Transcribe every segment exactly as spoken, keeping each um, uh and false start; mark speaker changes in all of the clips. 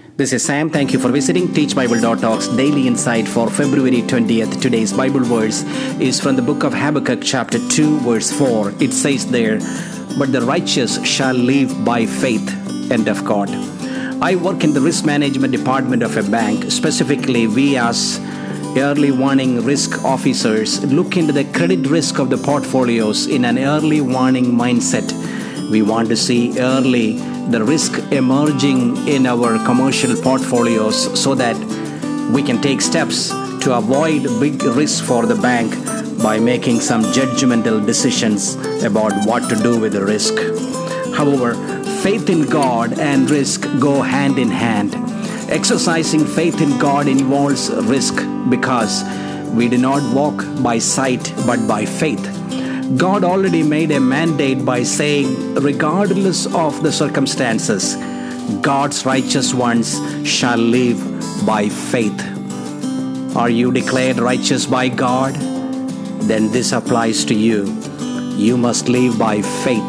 Speaker 1: This is Sam. Thank you for visiting teach bible dot org's Daily Insight for February twentieth. Today's Bible verse is from the book of Habakkuk chapter two verse four. It says there, "But the righteous shall live by faith." End of quote. I work in the risk management department of a bank. Specifically, we as early warning risk officers look into the credit risk of the portfolios in an early warning mindset. We want to see early the risk emerging in our commercial portfolios so that we can take steps to avoid big risk for the bank by making some judgmental decisions about what to do with the risk. However, faith in God and risk go hand in hand. Exercising faith in God involves risk because we do not walk by sight but by faith. God already made a mandate by saying, regardless of the circumstances, God's righteous ones shall live by faith. Are you declared righteous by God? Then this applies to you. You must live by faith.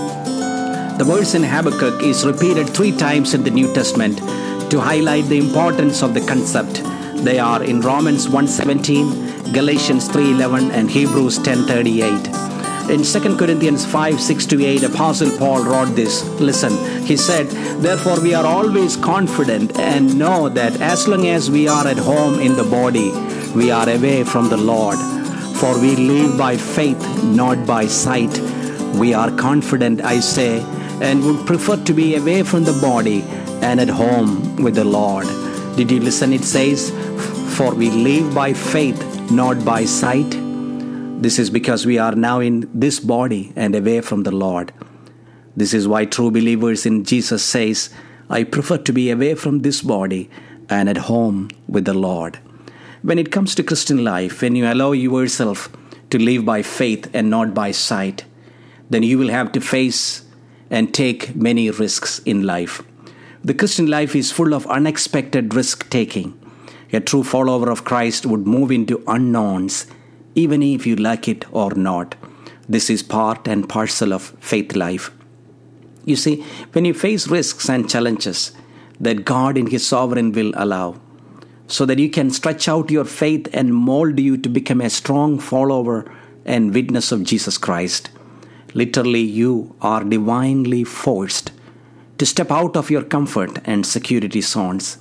Speaker 1: The verse in Habakkuk is repeated three times in the New Testament to highlight the importance of the concept. They are in Romans one seventeen, Galatians three eleven, and Hebrews ten thirty-eight. In Second Corinthians five six to eight, Apostle Paul wrote this. Listen, he said, "Therefore we are always confident and know that as long as we are at home in the body, we are away from the Lord. For we live by faith, not by sight. We are confident, I say, and would prefer to be away from the body and at home with the Lord." Did you listen? It says, "For we live by faith, not by sight." This is because we are now in this body and away from the Lord. This is why true believers in Jesus says, "I prefer to be away from this body and at home with the Lord." When it comes to Christian life, when you allow yourself to live by faith and not by sight, then you will have to face and take many risks in life. The Christian life is full of unexpected risk-taking. A true follower of Christ would move into unknowns, even if you like it or not. This is part and parcel of faith life. You see, when you face risks and challenges that God in His sovereign will allow, so that you can stretch out your faith and mold you to become a strong follower and witness of Jesus Christ. Literally, you are divinely forced to step out of your comfort and security zones.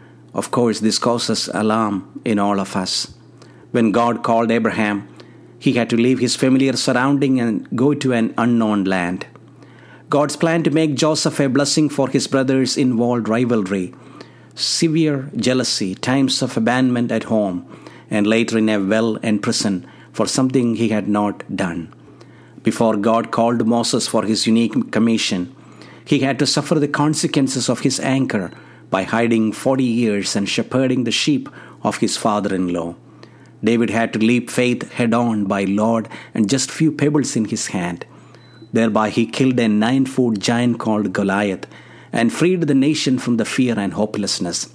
Speaker 1: Of course, this causes alarm in all of us. When God called Abraham, he had to leave his familiar surrounding and go to an unknown land. God's plan to make Joseph a blessing for his brothers involved rivalry, severe jealousy, times of abandonment at home, and later in a well and prison for something he had not done. Before God called Moses for his unique commission, he had to suffer the consequences of his anger by hiding forty years and shepherding the sheep of his father-in-law. David had to leap faith head-on by Lord and just few pebbles in his hand. Thereby he killed a nine-foot giant called Goliath and freed the nation from the fear and hopelessness.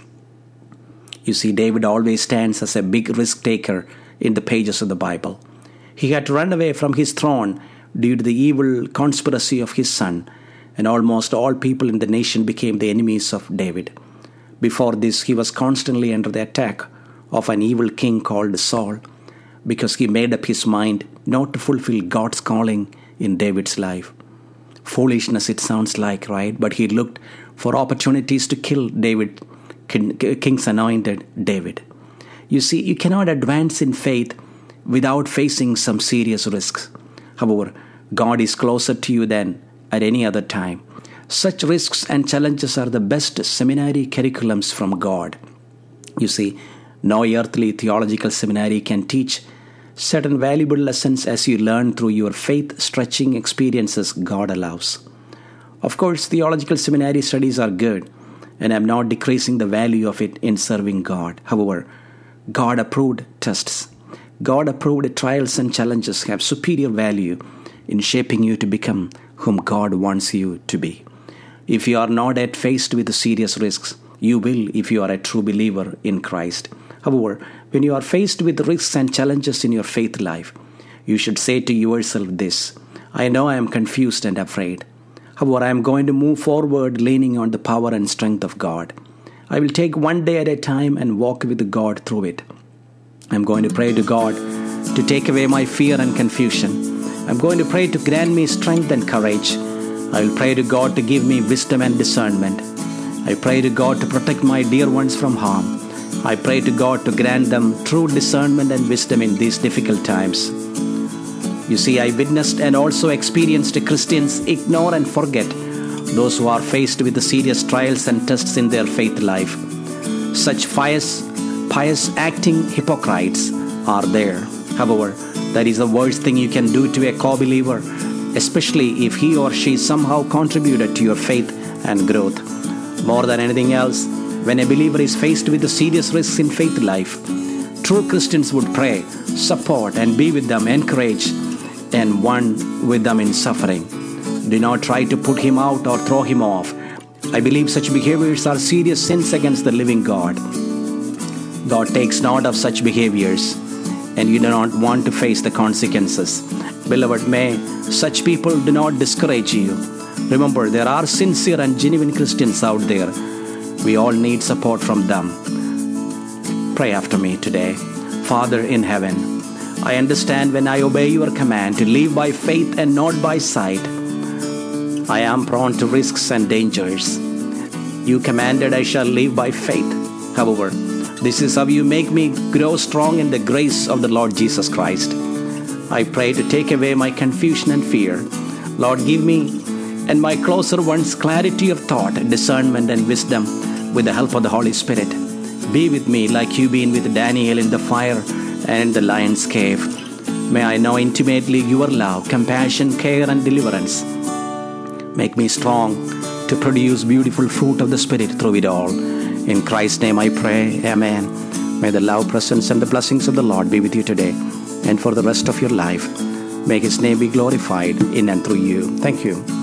Speaker 1: You see, David always stands as a big risk-taker in the pages of the Bible. He had to run away from his throne due to the evil conspiracy of his son, and almost all people in the nation became the enemies of David. Before this, he was constantly under the attack of an evil king called Saul, because he made up his mind not to fulfill God's calling in David's life. Foolishness it sounds like, right? But he looked for opportunities to kill David, king's anointed David. You see, you cannot advance in faith without facing some serious risks. However, God is closer to you than at any other time. Such risks and challenges are the best seminary curriculums from God. You see, no earthly theological seminary can teach certain valuable lessons as you learn through your faith-stretching experiences God allows. Of course, theological seminary studies are good, and I'm not decreasing the value of it in serving God. However, God-approved tests, God-approved trials and challenges have superior value in shaping you to become whom God wants you to be. If you are not yet faced with serious risks, you will if you are a true believer in Christ. However, when you are faced with risks and challenges in your faith life, you should say to yourself this: I know I am confused and afraid. However, I am going to move forward leaning on the power and strength of God. I will take one day at a time and walk with God through it. I'm going to pray to God to take away my fear and confusion. I'm going to pray to grant me strength and courage. I will pray to God to give me wisdom and discernment. I pray to God to protect my dear ones from harm. I pray to God to grant them true discernment and wisdom in these difficult times. You see, I witnessed and also experienced Christians ignore and forget those who are faced with the serious trials and tests in their faith life. Such pious, pious acting hypocrites are there. However, that is the worst thing you can do to a co-believer, especially if he or she somehow contributed to your faith and growth. More than anything else, when a believer is faced with the serious risks in faith life, true Christians would pray, support, and be with them, encourage, and one with them in suffering. Do not try to put him out or throw him off. I believe such behaviors are serious sins against the living God. God takes note of such behaviors, and you do not want to face the consequences. Beloved, may such people do not discourage you. Remember, there are sincere and genuine Christians out there. We all need support from them. Pray after me today. Father in heaven, I understand when I obey your command to live by faith and not by sight, I am prone to risks and dangers. You commanded I shall live by faith. However, this is how you make me grow strong in the grace of the Lord Jesus Christ. I pray to take away my confusion and fear. Lord, give me and my closer ones clarity of thought, discernment, and wisdom with the help of the Holy Spirit. Be with me like you been with Daniel in the fire and in the lion's cave. May I know intimately your love, compassion, care, and deliverance. Make me strong to produce beautiful fruit of the Spirit through it all. In Christ's name I pray, amen. May the love, presence, and the blessings of the Lord be with you today and for the rest of your life. May His name be glorified in and through you. Thank you.